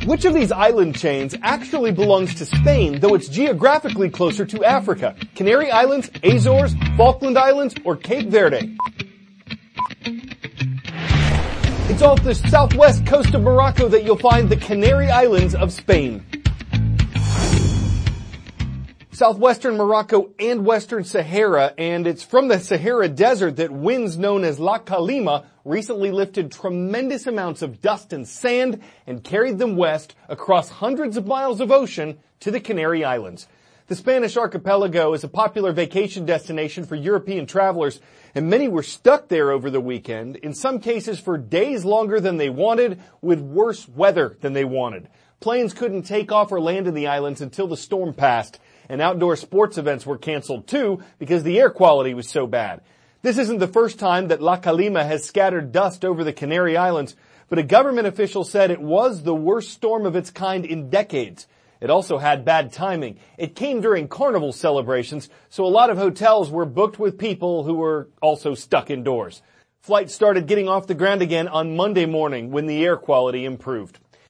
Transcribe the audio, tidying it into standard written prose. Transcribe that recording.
Which of these island chains actually belongs to Spain, though it's geographically closer to Africa? Canary Islands, Azores, Falkland Islands, or Cape Verde? It's off the southwest coast of Morocco that you'll find the Canary Islands of Spain. Southwestern Morocco and Western Sahara, and it's from the Sahara Desert that winds known as La Calima recently lifted tremendous amounts of dust and sand and carried them west across hundreds of miles of ocean to the Canary Islands. The Spanish archipelago is a popular vacation destination for European travelers, and many were stuck there over the weekend, in some cases for days longer than they wanted, with worse weather than they wanted. Planes couldn't take off or land in the islands until the storm passed, and outdoor sports events were canceled too because the air quality was so bad. This isn't the first time that La Calima has scattered dust over the Canary Islands, but a government official said it was the worst storm of its kind in decades. It also had bad timing. It came during carnival celebrations, so a lot of hotels were booked with people who were also stuck indoors. Flights started getting off the ground again on Monday morning when the air quality improved.